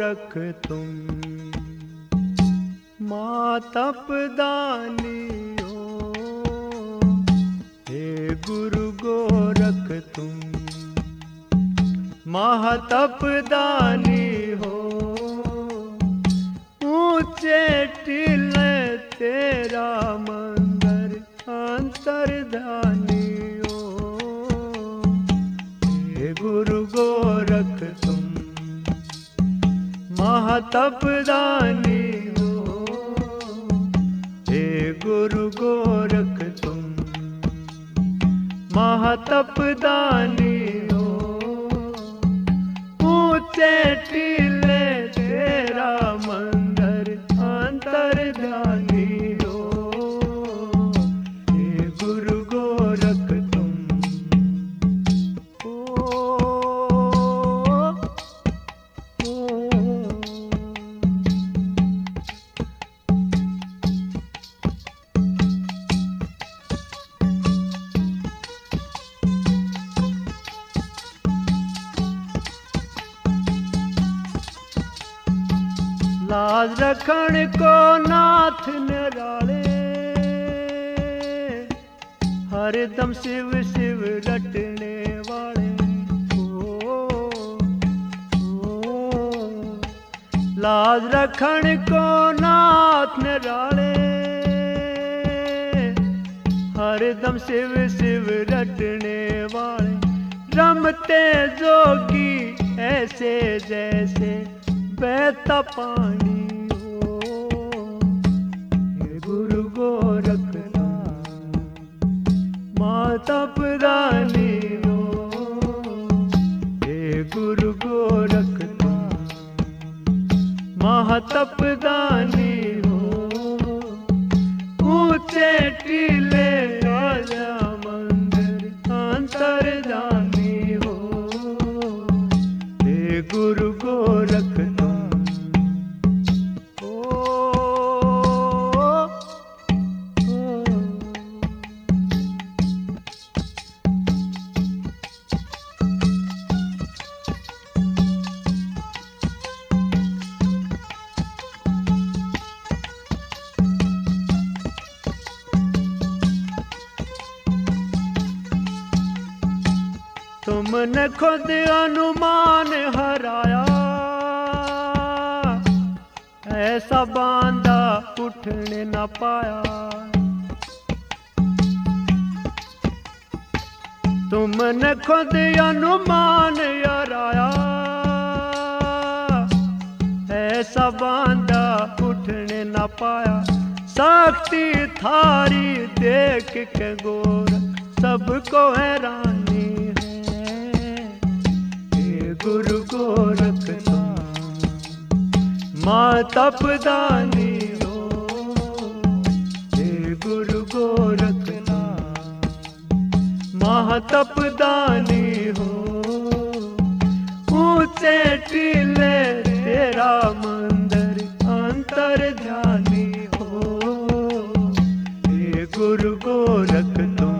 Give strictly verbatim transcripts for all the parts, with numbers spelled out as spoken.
गोरख तुम मातपदानी हो, हे गुरु गोरख तुम महातपदानी हो। ऊंचे टीले तेरा मंदिर अंतर्धानी हो, हे गुरु गोरख तुम महातपदानी हो, हे गुरु गोरख तुम महातपदानी हो। ऊंचे टीले तेरा मंदिर अंतर्धानी हो, हे गुरु गोरख तुम। ओ, ओ, लाज रखण को नाथ निराले, हरदम शिव शिव रटने वाले। ओ, ओ, लाज रखण को नाथ निराले, हरदम शिव शिव रटने वाले। रमते जोगी ऐसे जैसे बहता पानी हो, हे गुरु गोरख मातपदानी हो, हे गुरु गोरख महातपदानी हो। ऊंचे टीले राजा मंदिर अंतर्धानी हो, हे गुरु गोरख तुमने खुद अनुमान हराया, ऐसा बांधा उठने न पाया। तुमने खुद अनुमान हराया, ऐसा बांधा उठने न पाया। शक्ति थारी देख के गोरख सबको हैरानी गुरु गोरख मातपदानी हो, हे गुरु गोरख महातपदानी हो। ऊंचे टीले तेरा मंदिर अंतर्धानी हो, हे गुरु गोरख तुम।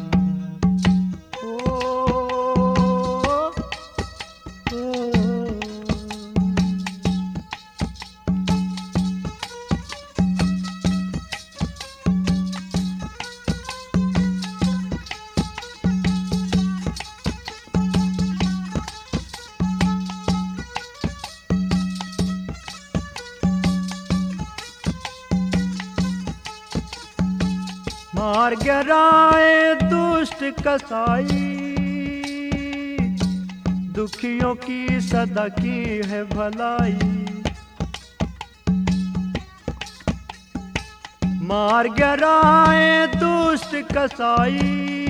मार गिराए दुष्ट कसाई, दुखियों की सदा की है भलाई। मार गिराए दुष्ट कसाई,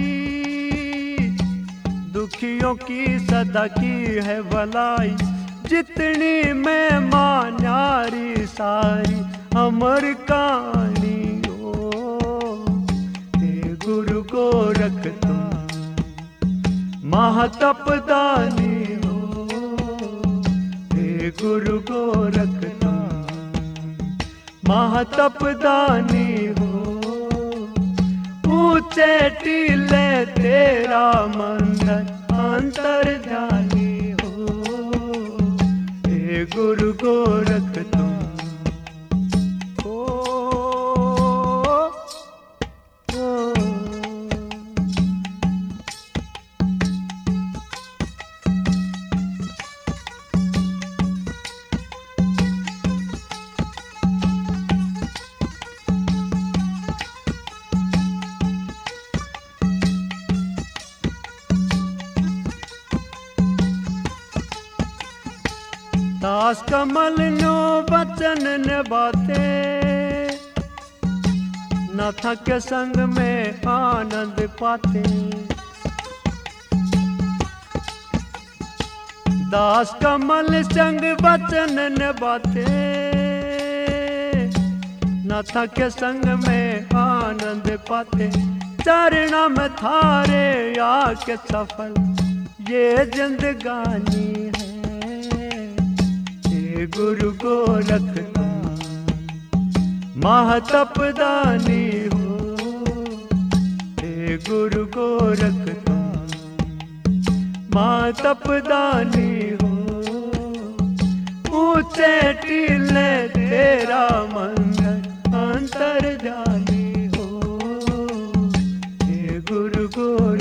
दुखियों की सदा की है भलाई। जितनी मैं मां न्यारी सारी अमर कहानी गुरु गोरख तुम महातपदानी हो, हे गुरु गोरख तुम महातपदानी हो। ऊंचे टीले तेरा मंदिर अंतर्धानी हो, हे गुरु गोरख तुम ओ, ओ, दास कमल नो वचन निभाते, न थके संग में आनंद पाते। दास कमल संग वचन निभाते, न थके संग में आनंद पाते। चरणा में थारे आके सफल ये जिंदगानी है। गुरु गोरख तुम महातपदानी हो। हे गुरु गोरख तुम महातपदानी हो। ऊंचे टीले तेरा मंदिर अंतर जानी हो। हे गुरु गोरख